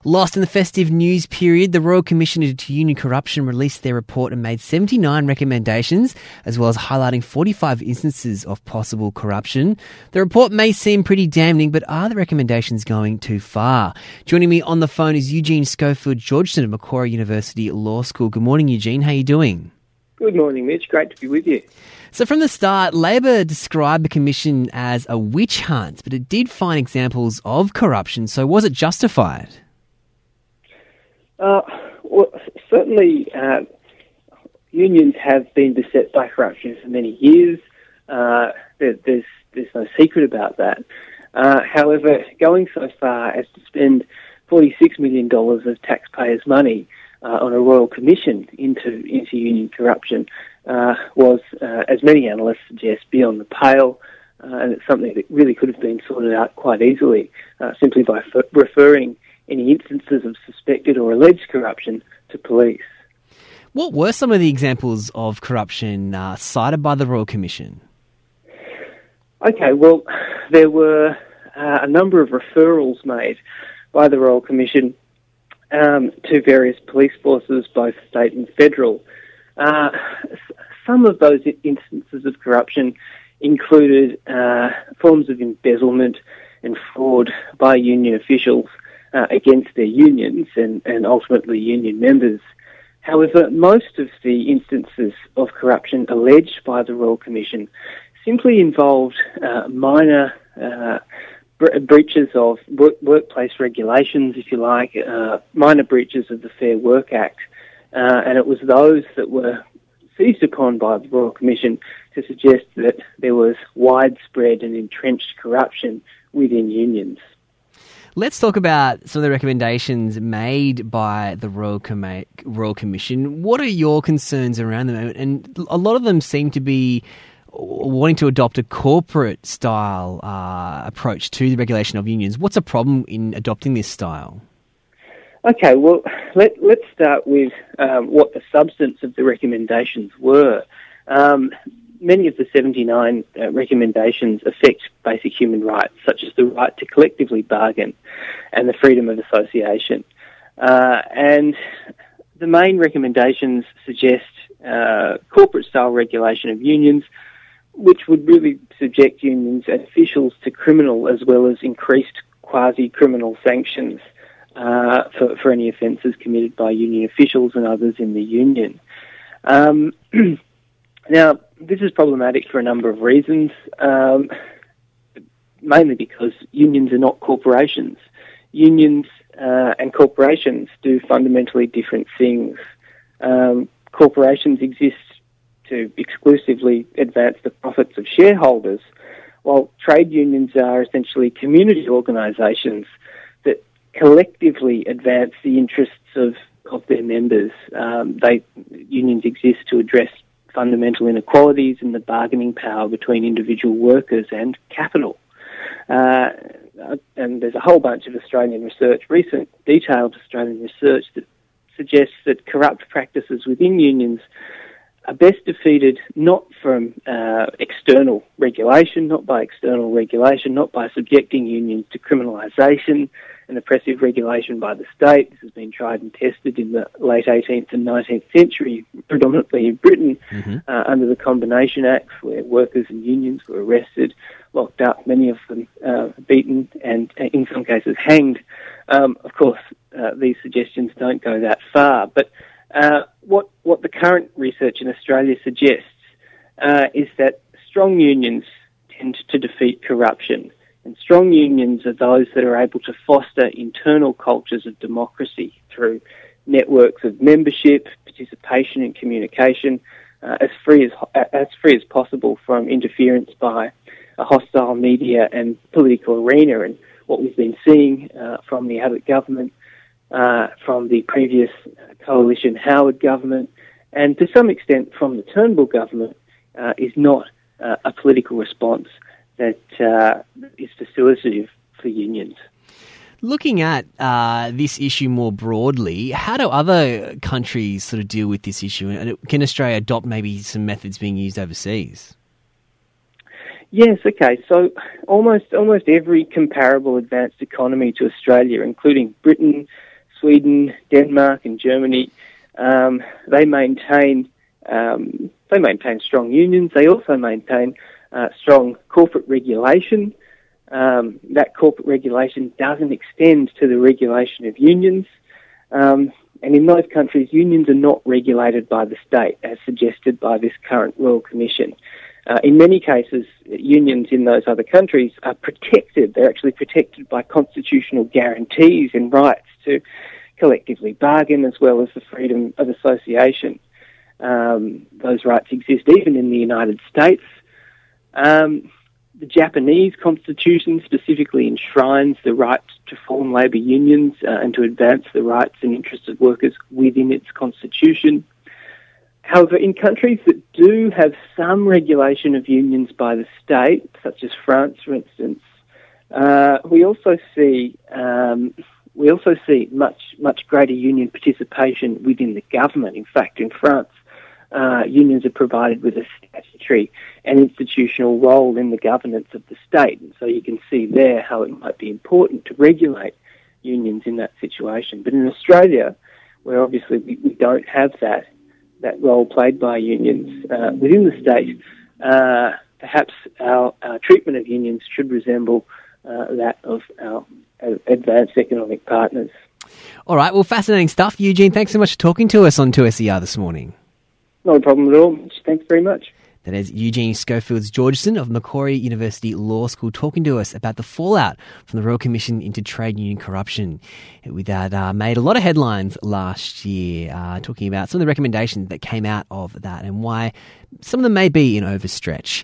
Lost in the festive news period, the Royal Commission into Union Corruption released their report and made 79 recommendations, as well as highlighting 45 instances of possible corruption. The report may seem pretty damning, but are the recommendations going too far? Joining me on the phone is Eugene Schofield-Georgeson of Macquarie University Law School. Good morning, Eugene. How are you doing? Good morning, Mitch. Great to be with you. So from the start, Labor described the Commission as a witch hunt, but it did find examples of corruption. So was it justified? Well, certainly unions have been beset by corruption for many years. There's no secret about that. However, going so far as to spend $46 million of taxpayers' money on a Royal Commission into union corruption was, as many analysts suggest, beyond the pale, and it's something that really could have been sorted out quite easily simply by referring any instances of suspected or alleged corruption to police. What were some of the examples of corruption cited by the Royal Commission? Okay, well, there were a number of referrals made by the Royal Commission to various police forces, both state and federal. Some of those instances of corruption included forms of embezzlement and fraud by union officials against their unions and ultimately union members. However, most of the instances of corruption alleged by the Royal Commission simply involved minor breaches of workplace regulations, if you like, minor breaches of the Fair Work Act, and it was those that were seized upon by the Royal Commission to suggest that there was widespread and entrenched corruption within unions. Let's talk about some of the recommendations made by the Royal Commission. What are your concerns around them? And a lot of them seem to be wanting to adopt a corporate-style approach to the regulation of unions. What's a problem in adopting this style? Okay, well, let's start with what the substance of the recommendations were. Many of the 79 recommendations affect basic human rights, such as the right to collectively bargain and the freedom of association. And the main recommendations suggest corporate-style regulation of unions, which would really subject unions and officials to criminal as well as increased quasi-criminal sanctions for any offences committed by union officials and others in the union. Now, this is problematic for a number of reasons, mainly because unions are not corporations. Unions and corporations do fundamentally different things. Corporations exist to exclusively advance the profits of shareholders, while trade unions are essentially community organisations that collectively advance the interests of their members. Unions exist to address fundamental inequalities in the bargaining power between individual workers and capital. And there's a whole bunch of Australian research, recent detailed Australian research, that suggests that corrupt practices within unions are best defeated not from external regulation, not by subjecting unions to criminalisation and oppressive regulation by the state. This has been tried and tested in the late 18th and 19th century, predominantly in Britain, under the Combination Acts, where workers and unions were arrested, locked up, many of them beaten, and in some cases hanged. Of course, these suggestions don't go that far, but what the current research in Australia suggests is that strong unions tend to defeat corruption. And strong unions are those that are able to foster internal cultures of democracy through networks of membership, participation and communication, as free as possible from interference by a hostile media and political arena. And what we've been seeing from the Abbott government, from the previous coalition Howard government, and to some extent from the Turnbull government, is not a political response that is facilitative for unions. Looking at this issue more broadly, how do other countries sort of deal with this issue? And can Australia adopt maybe some methods being used overseas? Yes, okay. So almost every comparable advanced economy to Australia, including Britain, Sweden, Denmark, and Germany, they maintain strong unions. They also maintain strong corporate regulation. That corporate regulation doesn't extend to the regulation of unions. And in those countries, unions are not regulated by the state, as suggested by this current Royal Commission. In many cases, unions in those other countries are protected. They're actually protected by constitutional guarantees and rights to collectively bargain, as well as the freedom of association. Those rights exist even in the United States. The Japanese constitution specifically enshrines the right to form labour unions and to advance the rights and interests of workers within its constitution. However, in countries that do have some regulation of unions by the state, such as France, for instance, we also see much greater union participation within the government. In fact, in France, unions are provided with a statutory and institutional role in the governance of the state. And so you can see there how it might be important to regulate unions in that situation. But in Australia, where obviously we don't have that role played by unions within the state, perhaps our treatment of unions should resemble that of our advanced economic partners. All right, well, fascinating stuff. Eugene, thanks so much for talking to us on 2SER this morning. No problem at all. Thanks very much. That is Eugene Schofields-Georgeson of Macquarie University Law School talking to us about the fallout from the Royal Commission into trade union corruption. That made a lot of headlines last year, talking about some of the recommendations that came out of that and why some of them may be an overstretch.